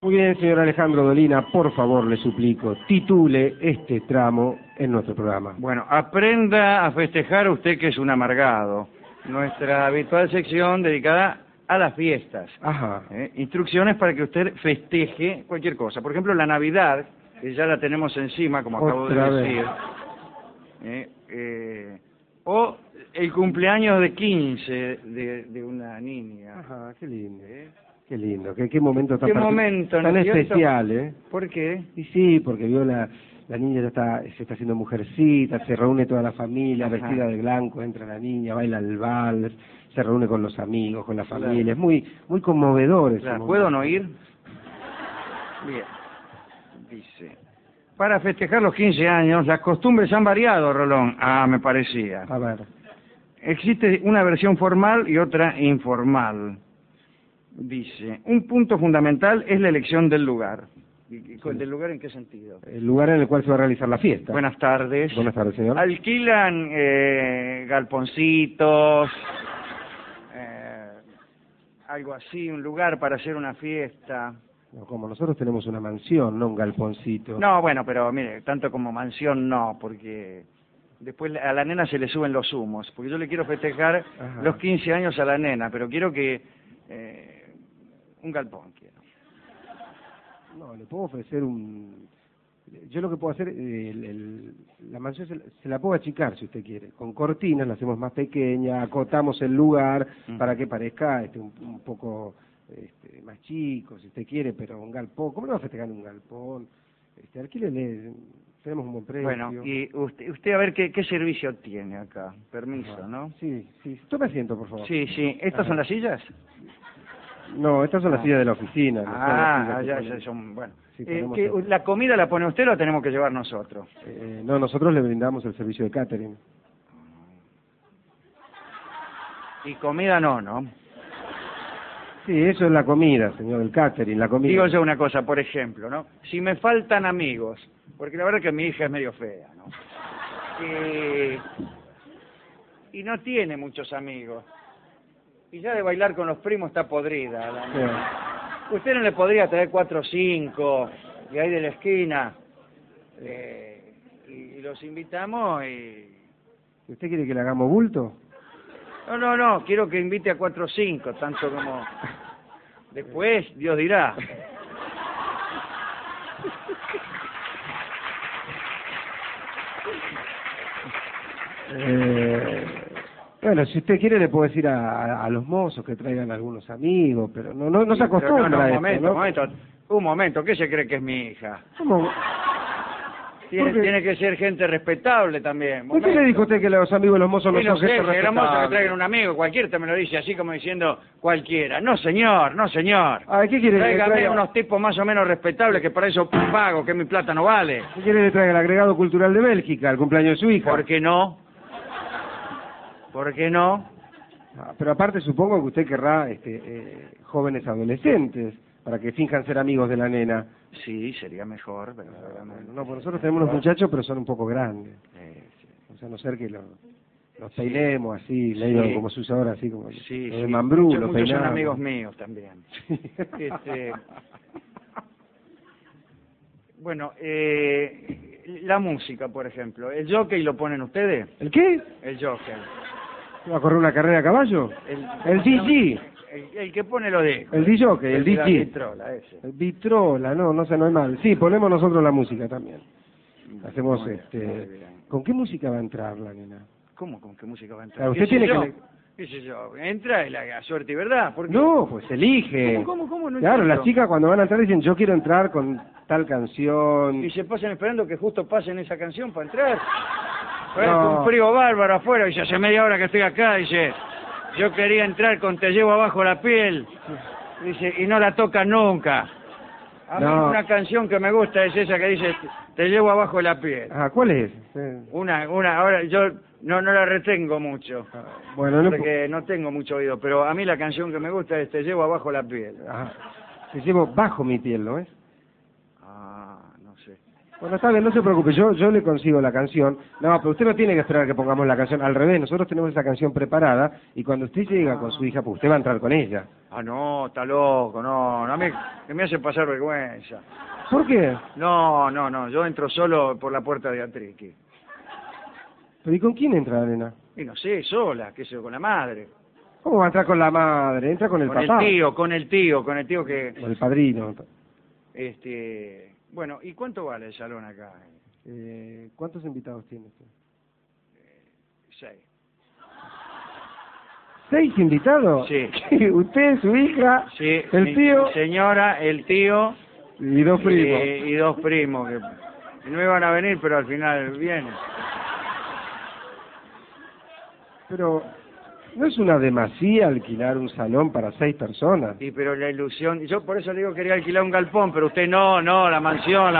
Muy bien, señor Alejandro Dolina, por favor, le suplico, titule este tramo en nuestro programa. Bueno, aprenda a festejar usted que es un amargado. Nuestra habitual sección dedicada a las fiestas. Ajá. Instrucciones para que usted festeje cualquier cosa. Por ejemplo, la Navidad, que ya la tenemos encima, como acabo de decir. O el cumpleaños de 15 de una niña. Ajá, qué lindo. Qué lindo, qué momento tan, ¿no es especial, ¿eh? ¿Por qué? Y sí, porque vio la niña se está haciendo mujercita, se reúne toda la familia, Ajá, vestida de blanco, entra la niña, baila el vals, se reúne con los amigos, con la familia, es muy conmovedor eso. Claro. ¿Puedo no ir? Bien. Dice, para festejar los 15 años, las costumbres han variado, Rolón. Ah, me parecía. A ver. Existe una versión formal y otra informal. Dice, un punto fundamental es la elección del lugar. ¿Del lugar en qué sentido? El lugar en el cual se va a realizar la fiesta. Buenas tardes. Buenas tardes, señor. Alquilan galponcitos, algo así, un lugar para hacer una fiesta. No, como nosotros tenemos una mansión, no un galponcito. No, bueno, pero mire, tanto como mansión no, porque después a la nena se le suben los humos, porque yo le quiero festejar los 15 años a la nena, pero quiero que un galpón quiero. No, le puedo ofrecer yo lo que puedo hacer, la mansión se la puedo achicar si usted quiere. Con cortinas la hacemos más pequeña, acotamos el lugar para que parezca un poco más chico, si usted quiere, pero un galpón. ¿Cómo le va a festejar un galpón? Alquílele, tenemos un buen precio. Bueno, y usted a ver qué servicio tiene acá. Permiso, ¿no? Sí. Tome asiento, por favor. Sí. ¿Estas son las sillas? No, estas son las sillas de la oficina. Ya son, bueno. Sí, ¿La comida la pone usted o la tenemos que llevar nosotros? No, nosotros le brindamos el servicio de catering. Y comida no. Sí, eso es la comida, señor, el catering, la comida. Digo yo una cosa, por ejemplo, ¿no? Si me faltan amigos, porque la verdad que mi hija es medio fea, ¿no? Y no tiene muchos amigos. Y ya de bailar con los primos está podrida. Sí. ¿Usted no le podría traer 4 o 5 de ahí de la esquina? Y los invitamos y... ¿Usted quiere que le hagamos bulto? No, quiero que invite a 4 o 5, tanto como... Después, Dios dirá. Bueno, si usted quiere le puedo decir a los mozos que traigan algunos amigos, pero no se acostumbra un momento, ¿qué se cree que es mi hija? ¿Cómo? Tiene que ser gente respetable también. ¿Por qué le dijo usted que los amigos de los mozos no son gente respetable? Los mozos que traigan un amigo, cualquiera te me lo dice así como diciendo cualquiera. No, señor. ¿Qué quiere? Tráigame unos tipos más o menos respetables que para eso pago, que mi plata no vale. ¿Qué quiere que le traiga el agregado cultural de Bélgica, el cumpleaños de su hija? ¿Por qué no? Pero aparte supongo que usted querrá jóvenes adolescentes para que finjan ser amigos de la nena. Sí, sería mejor, pero no, pues nosotros tenemos unos muchachos, pero son un poco grandes. O sea, no ser que los peinemos así, medio como se usa ahora, así como el mambrú, los muchos son amigos míos también. Bueno, la música, por ejemplo. ¿El jockey lo ponen ustedes? ¿El qué? El jockey. ¿Va a correr una carrera a caballo? El DJ. El que pone lo de... El DJ, el DJ. La vitrola, ese. El vitrola, no es mal. Sí, ponemos nosotros la música también. Hacemos ¿Con qué música va a entrar la nena? ¿Cómo con qué música va a entrar? Claro, usted tiene que... ¿Qué sé yo? Entra y la suerte y verdad. ¿Por qué? No, pues elige. ¿Cómo? No claro, entiendo. las chicas cuando van a entrar dicen, yo quiero entrar con tal canción. Y se pasan esperando que justo pasen esa canción para entrar. Un frío bárbaro afuera, dice, hace media hora que estoy acá, dice, yo quería entrar con Te llevo abajo la piel, dice, y no la tocan nunca. A mí una canción que me gusta es esa que dice, Te llevo abajo la piel. ¿Cuál es? Una, ahora yo no la retengo mucho, porque no tengo mucho oído, pero a mí la canción que me gusta es Te llevo abajo la piel. Te llevo bajo mi piel, ¿no es? No sé. Bueno, está bien, no se preocupe, yo le consigo la canción. No, pero usted no tiene que esperar a que pongamos la canción. Al revés, nosotros tenemos esa canción preparada y cuando usted llega con su hija, pues usted va a entrar con ella. Ah, no, está loco, no, a mí que me hace pasar vergüenza. ¿Por qué? No, yo entro solo por la puerta de Atriqui. ¿Pero y con quién entra la nena? Y no sé, sola, qué sé yo, con la madre. ¿Cómo va a entrar con la madre? Entra con el Con papá. con el tío que... Con el padrino. Bueno, ¿y cuánto vale el salón acá? ¿Cuántos invitados tiene usted? 6. ¿6 invitados? Sí. ¿Usted, su hija, Sí, el tío mi señora, el tío y 2 primos? y 2 primos que no iban a venir, pero al final vienen. Pero, ¿no es una demasía alquilar un salón para 6 personas? Sí, pero la ilusión, yo por eso le digo que quería alquilar un galpón, pero usted no, la mansión.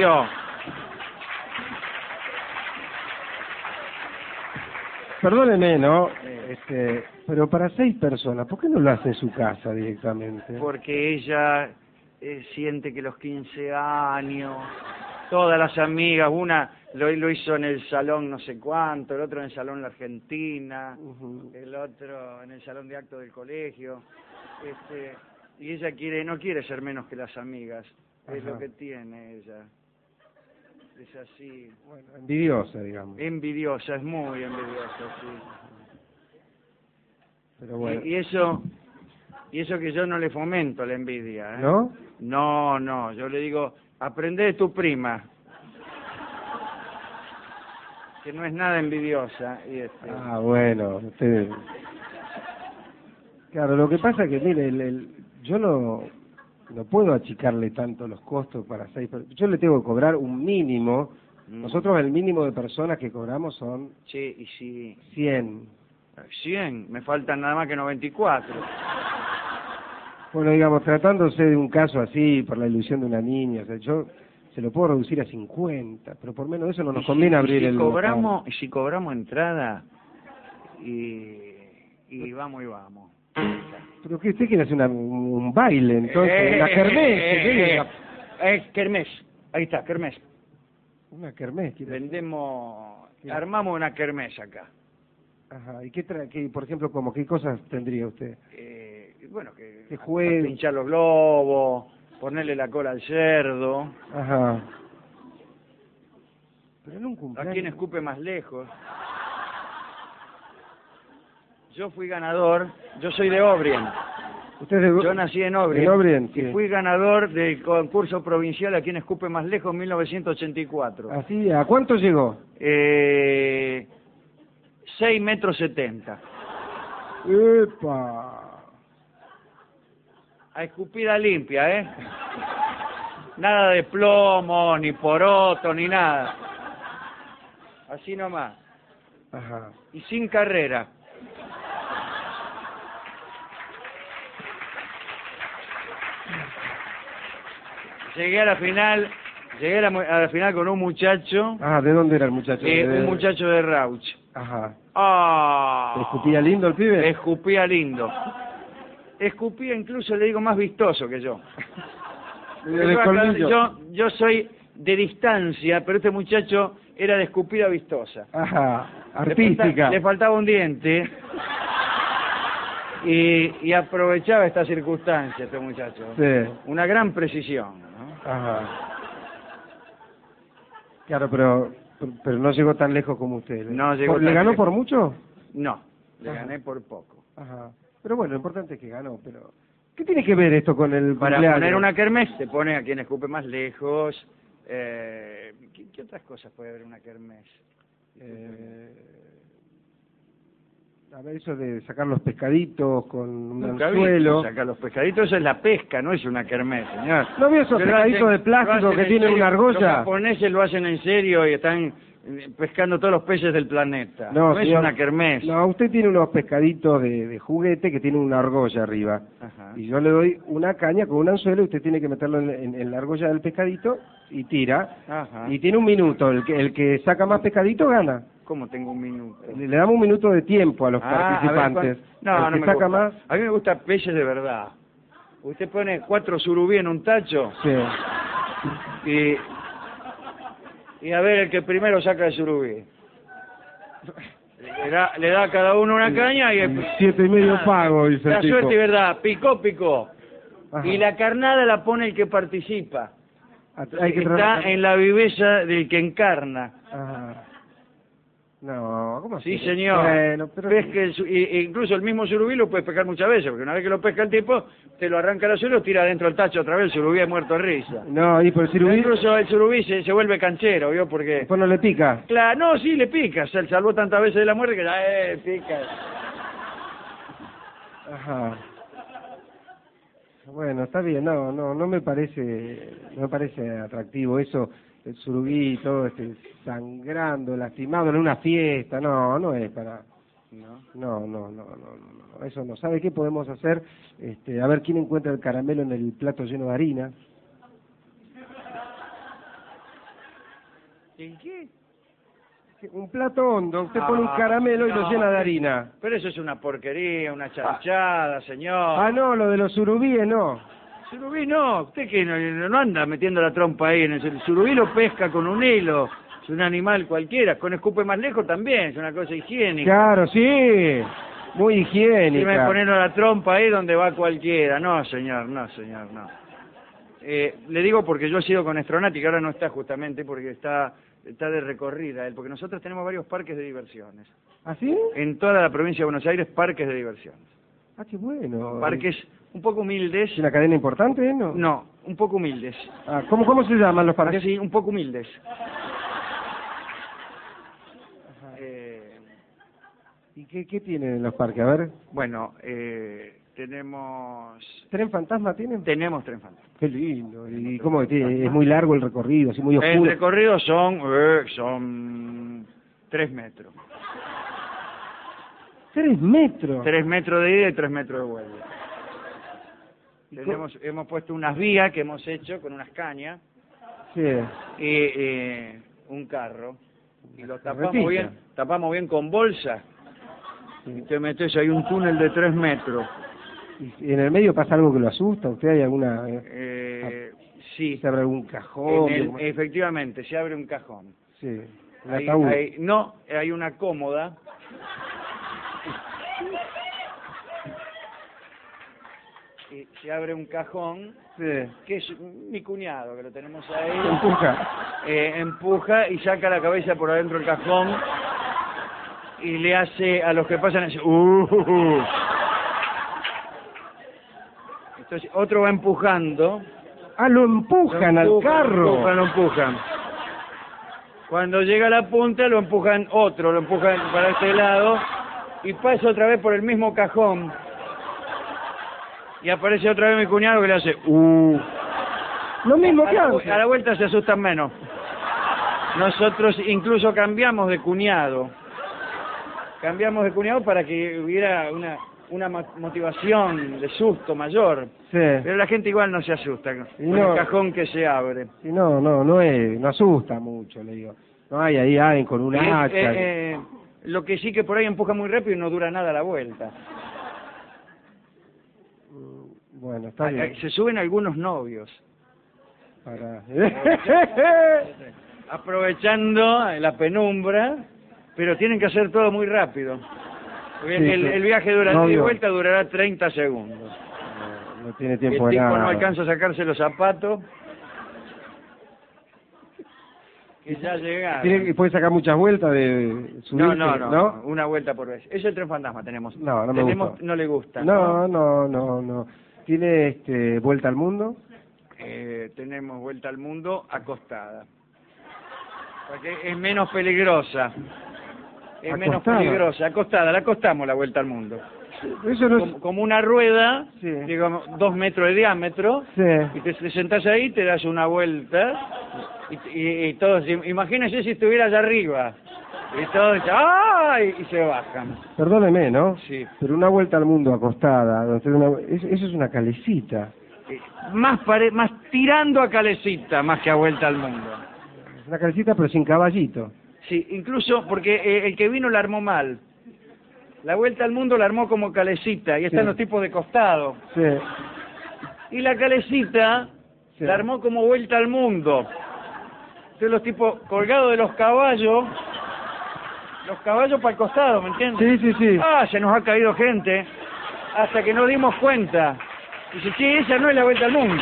Perdóneme, ¿no? Pero para 6 personas, ¿por qué no lo hace en su casa directamente? Porque ella siente que los 15 años, todas las amigas, una lo hizo en el salón no sé cuánto, el otro en el salón La Argentina, el otro en el salón de actos del colegio, y ella no quiere ser menos que las amigas, es lo que tiene ella. Es así. Bueno, envidiosa, digamos. Envidiosa, es muy envidiosa, sí. Pero bueno. Y eso que yo no le fomento la envidia, ¿eh? ¿No? No, yo le digo, aprende de tu prima, que no es nada envidiosa. Ah, bueno, usted... Claro, lo que pasa es que, mire, yo no puedo achicarle tanto los costos para 6 personas. Yo le tengo que cobrar un mínimo. Nosotros el mínimo de personas que cobramos son... Sí, y sí. 100. 100, me faltan nada más que 94. Bueno, digamos, tratándose de un caso así, por la ilusión de una niña, o sea, yo se lo puedo reducir a 50, pero por menos de eso no nos conviene abrir el local. Si cobramos entrada y vamos y vamos. Pero que usted quiere hacer un baile, entonces, una kermés. Kermés, ahí está, kermés. Una kermés. Armamos una kermés acá. Ajá, ¿y por ejemplo, qué cosas tendría usted? Bueno, que juegue... pinchar los globos, ponerle la cola al cerdo. Ajá. Pero en un cumpleaños... ¿A quién escupe más lejos? Yo fui ganador, yo soy de Obrien. Yo nací en Obrien, sí. Y fui ganador del concurso provincial a quien escupe más lejos en 1984. ¿Así? ¿A cuánto llegó? 6,70 metros. ¡Epa! A escupida limpia, ¿eh? Nada de plomo, ni poroto, ni nada. Así nomás. Ajá. Y sin carrera. Llegué a la final con un muchacho. Ah, ¿de dónde era el muchacho? Un muchacho de Rauch. Ajá. Ah. ¿Escupía lindo el pibe? Escupía lindo. Escupía incluso, le digo, más vistoso que yo. Yo soy de distancia, pero este muchacho era de escupida vistosa. Ajá, artística. Le faltaba un diente. Y aprovechaba esta circunstancia este muchacho. Sí. Una gran precisión, ¿no? Ajá. Claro, pero no llegó tan lejos como usted. No llegó ¿Le tan ganó lejos. por mucho? No, le gané por poco. Ajá. Pero bueno, lo importante es que ganó, pero... ¿Qué tiene que ver esto con el Para cumpleaños? poner una kermés se pone a quien escupe más lejos. ¿Qué otras cosas puede haber en una kermés? A ver, eso de sacar los pescaditos con un Nunca anzuelo. Sacar los pescaditos, eso es la pesca, no es una kermés, señor. ¿No vio esos pescaditos de plástico que tienen una argolla? Los japoneses lo hacen en serio y están pescando todos los peces del planeta. No es una kermés. No, usted tiene unos pescaditos de juguete que tienen una argolla arriba. Ajá. Y yo le doy una caña con un anzuelo y usted tiene que meterlo en la argolla del pescadito y tira. Ajá. Y tiene un minuto. El que saca más pescadito gana. ¿Cómo tengo un minuto? Le damos un minuto de tiempo a los participantes. No me gusta. Más. A mí me gusta peces de verdad. Usted pone 4 surubí en un tacho. Sí. y a ver el que primero saca el surubí. Le da a cada uno una caña y... 7,5 pago, dice la el tipo. suerte y verdad, picó. Ajá. Y la carnada la pone el que participa. Hay que Está en la viveza del que encarna. Ajá. No, ¿cómo así? Sí, señor. Bueno, pero... Incluso el mismo surubí lo puedes pescar muchas veces, porque una vez que lo pesca el tipo, te lo arranca al suelo y lo tira dentro del tacho otra vez, el surubí es muerto de risa. No, y por el surubí... Incluso el surubí se vuelve canchero, ¿vio? Porque... Después no le pica. Claro, no, sí, le pica, se salvó tantas veces de la muerte que ya, pica. Ajá. Bueno, está bien, no me parece atractivo eso, el surubí y todo sangrando, lastimado en una fiesta, no es para... No, eso no. ¿Sabe qué podemos hacer? A ver quién encuentra el caramelo en el plato lleno de harina. ¿En qué? Un plato hondo, usted pone un caramelo y lo llena de harina. Pero eso es una porquería, una chanchada, señor. Ah, no, lo de los surubíes no. Surubí no, usted que no anda metiendo la trompa ahí en el surubí, lo pesca con un hilo, es un animal cualquiera, con escupe más lejos también, es una cosa higiénica. Claro, sí, muy Si higiénica. me ponen la trompa ahí donde va cualquiera, no señor. Le digo porque yo he sido con Estronati, que ahora no está justamente porque está de recorrida él, porque nosotros tenemos varios parques de diversiones. ¿Ah, sí? En toda la provincia de Buenos Aires, parques de diversiones. Ah, qué bueno. Parques un poco humildes. ¿Es una cadena importante, no? No, un poco humildes. Ah, ¿cómo se llaman los parques? Sí, un poco humildes. ¿Y qué tienen los parques? A ver. Bueno, tenemos... ¿Tren fantasma tienen? Tenemos tren fantasma. Qué lindo. ¿Y cómo es muy largo el recorrido, así muy oscuro? El recorrido son 3 metros. 3 metros. 3 metros de ida y 3 metros de vuelta. Hemos puesto unas vías que hemos hecho con unas cañas. Sí. Y un carro. Y lo tapamos bien con bolsa. Y te metes ahí un túnel de 3 metros. ¿Y en el medio pasa algo que lo asusta? ¿Usted hay alguna...? Sí. ¿Se abre algún cajón? Efectivamente, se abre un cajón. Sí. ¿Un ataúd? Hay una cómoda. Y se abre un cajón, sí, que es mi cuñado, que lo tenemos ahí. Empuja. Empuja y saca la cabeza por adentro del cajón y le hace a los que pasan así, Entonces otro va empujando. Ah, lo empujan al carro. Lo empujan. Cuando llega a la punta lo empujan para este lado y pasa otra vez por el mismo cajón. Y aparece otra vez mi cuñado que le hace Lo mismo que antes. A la vuelta se asustan menos. Nosotros incluso cambiamos de cuñado. Para que hubiera una motivación de susto mayor. Sí. Pero la gente igual no se asusta con el cajón que se abre. Y no asusta mucho, le digo. No hay ahí alguien con un hacha. Lo que sí que por ahí empuja muy rápido y no dura nada la vuelta. Bueno, está bien. Se suben algunos novios. Aprovechando la penumbra, pero tienen que hacer todo muy rápido. Porque Sí, el viaje de novio. vuelta durará 30 segundos. No tiene tiempo El de tipo nada. no alcanza a sacarse los zapatos. Que ya llegaron. ¿Puede sacar muchas vueltas de subirse? No, una vuelta por vez. Es el tren fantasma, tenemos. No me gusta. No le gusta. No. ¿Tiene vuelta al mundo? Tenemos vuelta al mundo acostada. Porque es menos peligrosa. Acostada, la acostamos la vuelta al mundo. Eso no es... como una rueda, Sí. digamos, 2 metros de diámetro, Sí. y te sentás ahí, te das una vuelta, y todos, imagínense si estuviera allá arriba, y todos, ¡ay! Y se bajan. Perdóneme, ¿no? Sí. Pero una vuelta al mundo acostada, eso es una calecita. Más tirando a calecita, más que a vuelta al mundo. Es una calecita pero sin caballito. Sí, incluso porque el que vino la armó mal. La vuelta al mundo la armó como calecita, y están Sí. los tipos de costado. Sí. Y la calecita Sí. la armó como vuelta al mundo. Entonces los tipos colgados de los caballos para el costado, ¿me entiendes? Sí, sí, sí. Ah, se nos ha caído gente, hasta que nos dimos cuenta. Dice, sí, esa no es la vuelta al mundo.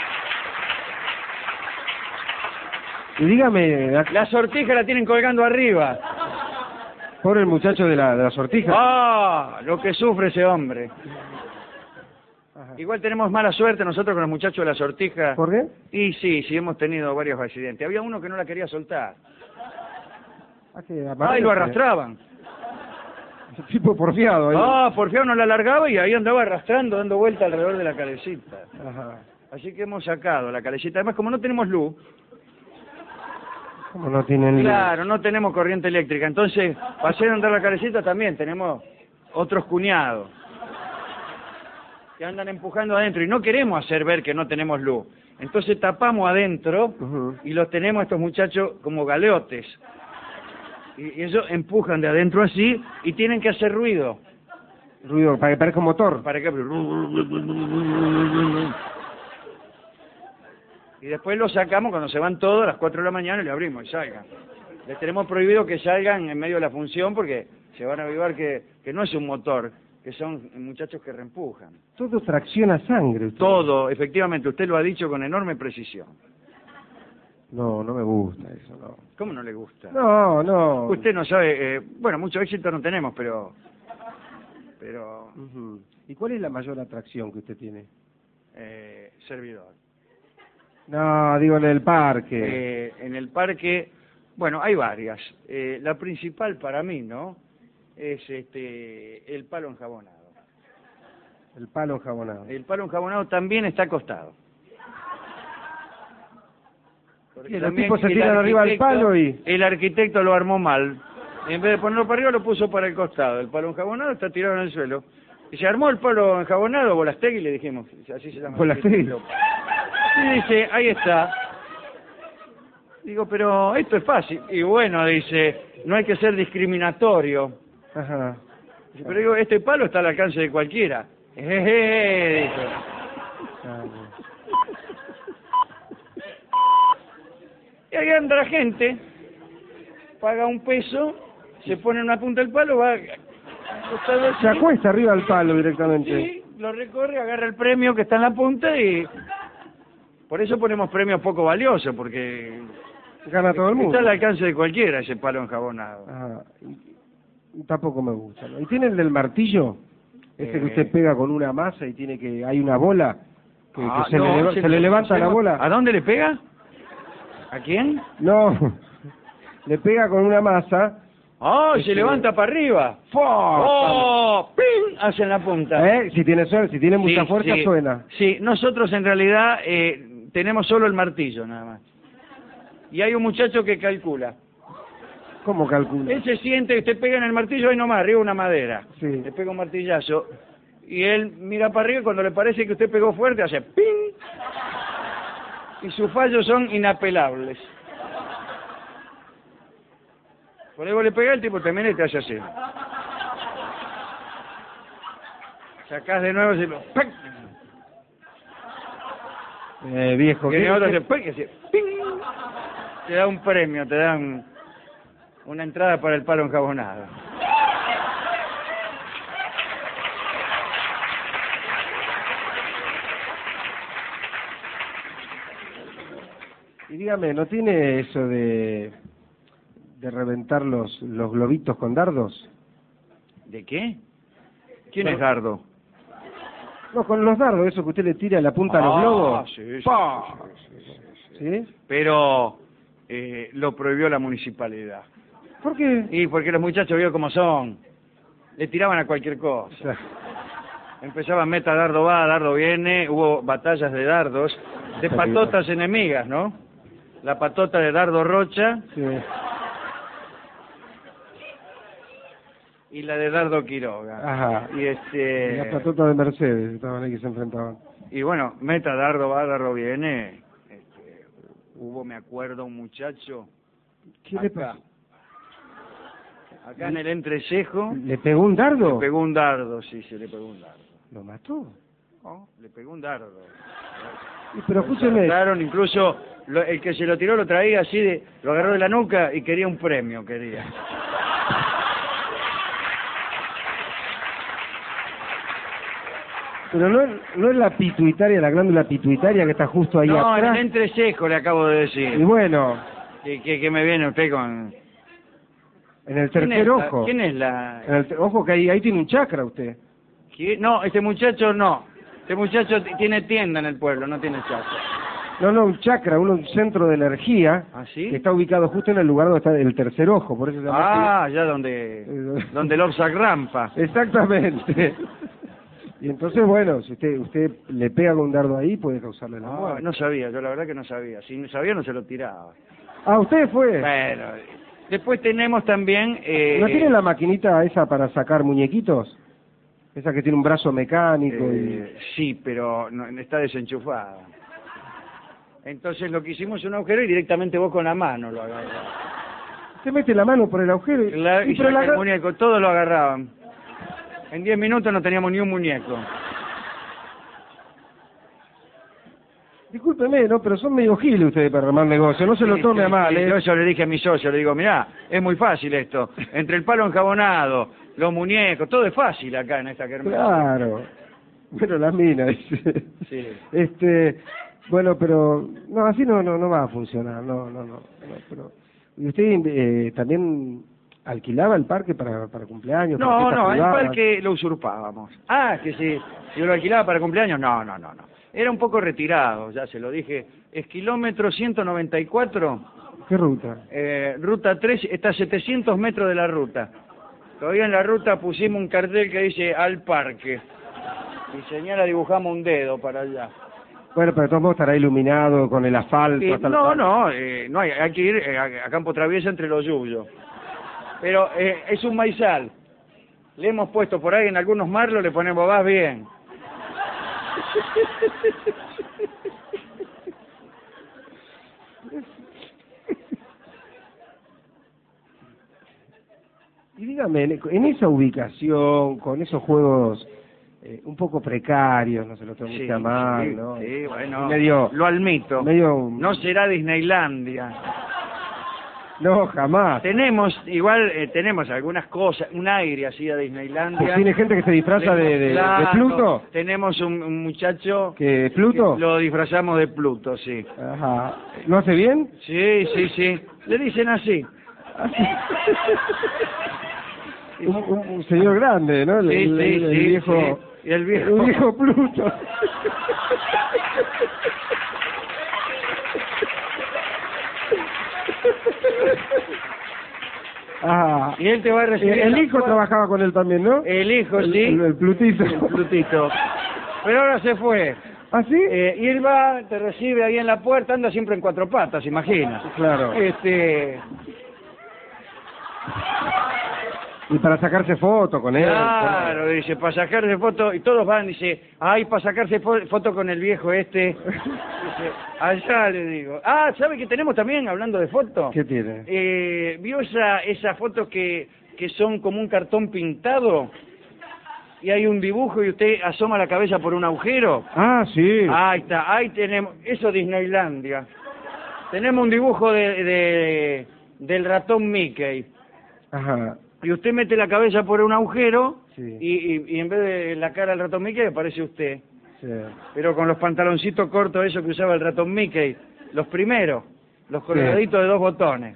Y dígame, La sortija la tienen colgando arriba. pobre el muchacho de la sortija. Ah, lo que sufre ese hombre. Ajá. Igual tenemos mala suerte nosotros con los muchachos de la sortija. ¿Por qué? Y sí, hemos tenido varios accidentes. Había uno que no la quería soltar. Y lo arrastraban. Tipo porfiado. Porfiado no la largaba y ahí andaba arrastrando, dando vuelta alrededor de la calecita. Ajá. Así que hemos sacado la calecita. Además, como no tenemos luz, ¿Cómo no tienen luz? claro, no tenemos corriente eléctrica. Entonces, para hacer andar la calecita también tenemos otros cuñados que andan empujando adentro y no queremos hacer ver que no tenemos luz. Entonces tapamos adentro y los tenemos estos muchachos como galeotes. Y ellos empujan de adentro así y tienen que hacer ruido. Ruido, para que parezca un motor. Para que... Y después los sacamos cuando se van todos a las 4 de la mañana y le abrimos y salgan. Les tenemos prohibido que salgan en medio de la función porque se van a avivar que no es un motor, que son muchachos que reempujan. Todo tracciona sangre. Usted. Todo, efectivamente, usted lo ha dicho con enorme precisión. No, no me gusta eso, no. ¿Cómo no le gusta? No, no. Usted no sabe, bueno, mucho éxito no tenemos, pero... Ujú. ¿Y cuál es la mayor atracción que usted tiene? Servidor. No, digo en el parque. En el parque, bueno, hay varias. La principal para mí, ¿no? Es el palo enjabonado. El palo enjabonado. El palo enjabonado también está acostado. Y los tipos se tiran arriba del palo y... El arquitecto lo armó mal. En vez de ponerlo para arriba, lo puso para el costado. El palo enjabonado está tirado en el suelo. Y se armó el palo enjabonado, Bolastegui, le dijimos. Así se llama. Bolastegui. Y dice, ahí está. Digo, pero esto es fácil. Y bueno, dice, no hay que ser discriminatorio. Ajá. Dice, pero digo, este palo está al alcance de cualquiera. Dice. Y ahí anda la gente, paga $1, se pone en una punta del palo, va... Se acuesta arriba del palo directamente. Sí, lo recorre, agarra el premio que está en la punta y... Por eso ponemos premios poco valiosos, porque... Gana todo el mundo. Está al alcance de cualquiera ese palo enjabonado. Ah, tampoco me gusta, ¿no? ¿Y tiene el del martillo? Ese que usted pega con una masa y tiene que... Hay una bola que se le levanta la bola. ¿A dónde le pega? ¿A quién? No, le pega con una masa. ¡Oh! Se levanta para arriba. ¡Oh! ¡Ping! Hace en la punta. Si tiene mucha fuerza, sí. suena. Sí, nosotros en realidad tenemos solo el martillo nada más. Y hay un muchacho que calcula. ¿Cómo calcula? Él se siente que usted pega en el martillo ahí nomás, arriba una madera. Sí. Le pega un martillazo. Y él mira para arriba y cuando le parece que usted pegó fuerte, hace ¡ping! Y sus fallos son inapelables. Por ahí vos le pegás, el tipo termina y te hace así. Sacás de nuevo y lo... Viejo. Y otro hace ¡ping! Y así, ¡ping! Te da un premio, te dan una entrada para el palo enjabonado. Y dígame, ¿no tiene eso de reventar los globitos con dardos? ¿De qué? ¿Quién es Dardo? No, con los dardos, eso que usted le tira a la punta a los globos. Sí, ¿Sí? Pero lo prohibió la municipalidad. ¿Por qué? Y porque los muchachos vio cómo son. Le tiraban a cualquier cosa. Empezaban meta, dardo va, dardo viene. Hubo batallas de dardos, de patotas enemigas, ¿no? La patota de Dardo Rocha Sí. y la de Dardo Quiroga. Ajá. Y Y las patotas de Mercedes estaban ahí que se enfrentaban. y bueno, meta, dardo va, dardo viene. Hubo, me acuerdo, un muchacho. ¿Qué le pasó? Acá en el entrecejo. ¿Le pegó un dardo? Le pegó un dardo, sí, se le pegó un dardo. ¿Lo mató? Le pegó un dardo. Pero escúcheme. Incluso El que se lo tiró lo traía así, lo agarró de la nuca y quería un premio, quería. Pero no es la pituitaria, la glándula pituitaria que está justo ahí No, en atrás. el entrecejo le acabo de Y decir. bueno, Que me viene usted con... en el ¿Quién tercer es ojo. ¿Quién es la...? Ojo que ahí tiene un chakra usted. No, este muchacho no. Este muchacho tiene tienda en el pueblo, no tiene chakra. No, un chakra, un centro de energía ¿Ah, sí? que está ubicado justo en el lugar donde está el tercer ojo, por eso se llama Ah, ya donde el Oxac rampa. así. Exactamente. Y entonces, bueno, si usted le pega con un dardo ahí, puede causarle la muerte. No sabía, yo la verdad que no sabía. Si no sabía, no se lo tiraba. Ah, ¿usted fue? Bueno, después tenemos también... ¿No tiene la maquinita esa para sacar muñequitos? Esa que tiene un brazo mecánico Sí, pero no, está desenchufada. Entonces lo que hicimos es un agujero y directamente vos con la mano lo agarrás. Usted mete la mano por el agujero Y pero saca el muñeco, todos lo agarraban. En 10 minutos no teníamos ni un muñeco. Discúlpeme, ¿no? Pero son medio giles ustedes para armar negocio, no se lo tome a mal, ¿eh? Yo eso le dije a mi socio, le digo, mirá, es muy fácil esto. Entre el palo enjabonado, los muñecos, todo es fácil acá en esta kermés. Claro. Bueno, las minas, dice. Sí. Bueno, pero no, así no va a funcionar, no, pero ¿y usted también alquilaba el parque para cumpleaños? para No, fiestas el privadas? parque lo usurpábamos. Ah, que si yo lo alquilaba para cumpleaños, no. Era un poco retirado, ya se lo dije. Es kilómetro 194, ¿Qué ruta? ruta 3, está a 700 metros de la ruta. Todavía en la ruta pusimos un cartel que dice al parque. Y señala, dibujamos un dedo para allá. Bueno, pero de todos modos estará iluminado con el asfalto. Hasta No hay que ir a campo traviesa entre los yuyos. Pero es un maizal. Le hemos puesto por ahí en algunos marlos, le ponemos vas bien. Y dígame, en esa ubicación, con esos juegos un poco precarios, no se lo tome usted a mal, ¿no? Sí, bueno, medio, lo admito. medio... No será Disneylandia. No, jamás. Tenemos algunas cosas, un aire así a Disneylandia. ¿Tiene gente que se disfraza de Pluto? Tenemos un muchacho... ¿Que Pluto? Lo disfrazamos de Pluto, sí. Ajá. ¿Lo hace bien? Sí. Le dicen así. un señor grande, ¿no? El viejo... Sí. El viejo. El viejo Pluto. Ah, y él te va a recibir. El hijo trabajaba con él también, ¿no? El hijo, sí. El Plutito. El Plutito. Pero ahora se fue. ¿Ah, sí? Y él va, te recibe ahí en la puerta, anda siempre en cuatro patas, imagina. Claro. Y para sacarse foto con él. Claro, dice, para sacarse foto, y todos van, dice, ay, para sacarse foto con el viejo este. Dice, allá le digo. Ah, ¿sabe qué tenemos también, hablando de foto? ¿Qué tiene? ¿Vio esa foto que son como un cartón pintado? Y hay un dibujo y usted asoma la cabeza por un agujero. Ah, sí. Ahí está, ahí tenemos, eso es Disneylandia. Tenemos un dibujo del ratón Mickey. Ajá. Y usted mete la cabeza por un agujero, sí. y en vez de la cara del ratón Mickey aparece usted. Sí. Pero con los pantaloncitos cortos, eso que usaba el ratón Mickey, los primeros, los coloraditos de 2 botones.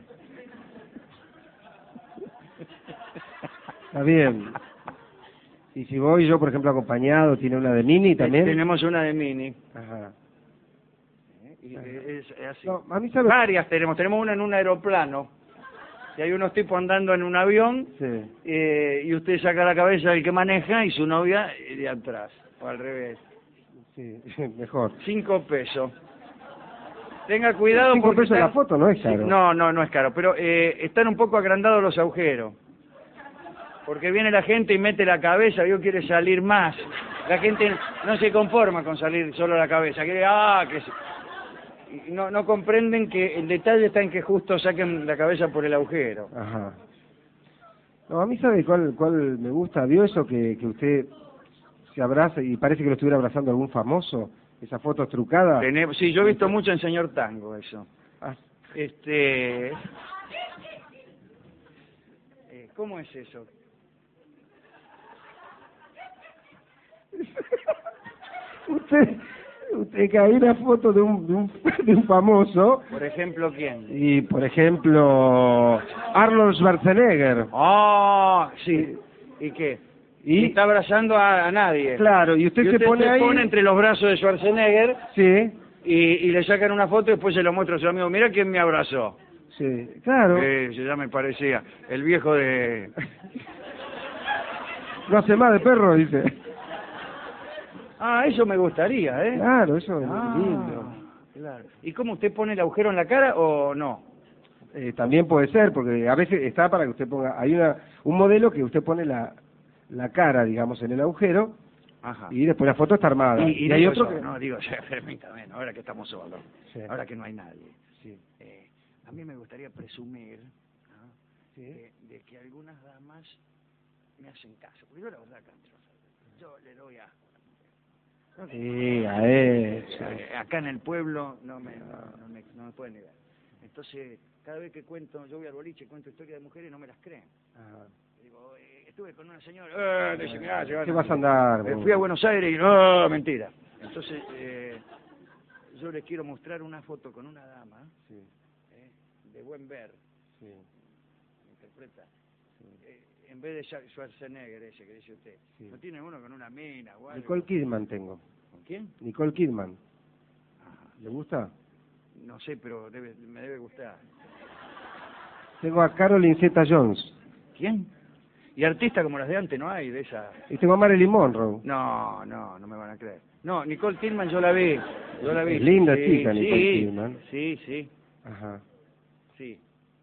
Está bien. Y si voy yo, por ejemplo, acompañado, ¿tiene una de Mini también? Tenemos una de Mini. Ajá. Y es así. No, a mí sabe... Varias tenemos una en un aeroplano. Y hay unos tipos andando en un avión, Sí. Y usted saca la cabeza del que maneja y su novia de atrás, o al revés. Sí, mejor. 5 pesos. Tenga cuidado 5 porque... pesos la foto, no es caro. No es caro, pero están un poco agrandados los agujeros. Porque viene la gente y mete la cabeza, yo quiere salir más. La gente no se conforma con salir solo la cabeza, quiere, y no comprenden que el detalle está en que justo saquen la cabeza por el agujero. Ajá. No, a mí sabe cuál me gusta. ¿Vio eso que usted se abraza y parece que lo estuviera abrazando algún famoso? esas fotos trucadas. Sí, yo he visto mucho en Señor Tango eso. Ah, ¿Cómo es eso? usted que hay una foto de un famoso, Por ejemplo, ¿quién? y por ejemplo Arnold Schwarzenegger. Ah, sí. ¿Y qué? Y está abrazando a nadie. claro, y usted se pone ahí, entre los brazos de Schwarzenegger sí, y le sacan una foto y después se lo muestra a su amigo. Mira quién me abrazó. sí, claro, Ya me parecía. El viejo de... no hace más de perro, dice. Ah, eso me gustaría, ¿eh? Claro, eso es Ah, lindo. claro. ¿Y cómo usted pone el agujero en la cara o no? También puede ser, porque a veces está para que usted ponga, hay un modelo que usted pone la cara, digamos, en el agujero, Ajá. y después la foto está armada. Y hay digo otro eso, que... no, digo, permítame, ¿no? Ahora que estamos solos, Sí. ahora que no hay nadie. Sí. A mí me gustaría presumir, ¿no? Sí. de que algunas damas me hacen caso, porque yo la verdad, yo le doy a... Sí, a eso. Acá en el pueblo no me pueden negar. Entonces, cada vez que cuento, yo voy al boliche, cuento historias de mujeres y no me las creen. Ajá. Digo, estuve con una señora, dice, mirá, ¿Qué vas a andar? fui a Buenos Aires y no, mentira. Entonces, yo les quiero mostrar una foto con una dama, Sí, de buen ver, sí, ¿me interpreta? En vez de Schwarzenegger ese que dice usted, sí. ¿no tiene uno con una mina o algo? Nicole Kidman tengo. ¿Con quién? Nicole Kidman. Ajá. ¿Le gusta? No sé, pero me debe gustar. Tengo a Caroline Zeta-Jones. ¿Quién? Y artistas como las de antes no hay, de esa... Y tengo a Marilyn Monroe. No me van a creer. No, Nicole Kidman yo la vi. Es linda chica, Nicole Kidman. Sí. Ajá. Sí.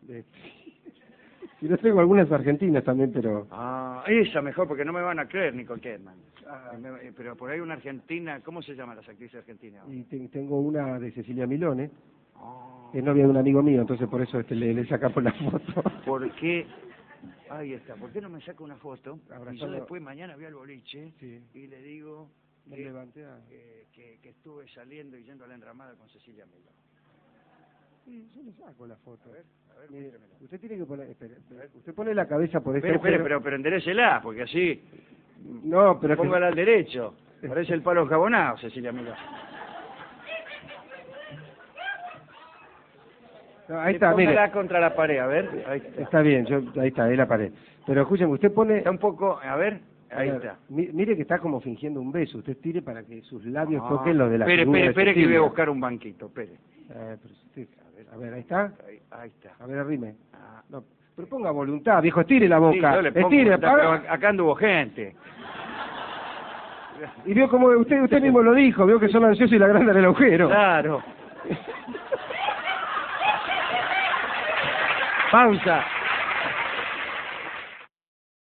Y yo tengo algunas argentinas también, pero... Ah, esa mejor, porque no me van a creer, Nicole Kidman. Pero por ahí una argentina, ¿cómo se llaman las actrices argentinas? Y tengo una de Cecilia Milone, Oh, es novia de un amigo mío, entonces por eso le sacamos la foto. ¿por qué? Ahí está. ¿Por qué no me saca una foto? Abrazando. Y yo después mañana voy al boliche Sí. y le digo Me que, levanté que estuve saliendo y yendo a la enramada con Cecilia Milone. Sí, yo le saco la foto. A ver, Mire, muéstremela. usted tiene que poner... Espere. Usted pone la cabeza por este Espere, agujero. pero enderécela, porque así... No, pero... Póngala al derecho. Parece el palo jabonado, Cecilia Milone. No, ahí está, mire. Póngala contra la pared, a ver. Ahí está. Está bien, ahí está, ahí la pared. Pero escúcheme, usted pone... Está un poco... A ver, ahí está. Mire que está como fingiendo un beso. Usted tire para que sus labios toquen los de la Espere, figura de que voy a Cecilia. buscar un banquito, espere. Pero usted- a ver, ahí está. Ahí está. A ver, arrime. Ah. No, pero ponga voluntad, viejo, estire la Sí, boca. yo le pongo, Estire, pero haga- acá anduvo gente. Y vio como usted mismo lo dijo, vio que son ansiosos y la agranda en el agujero. Claro. Pausa.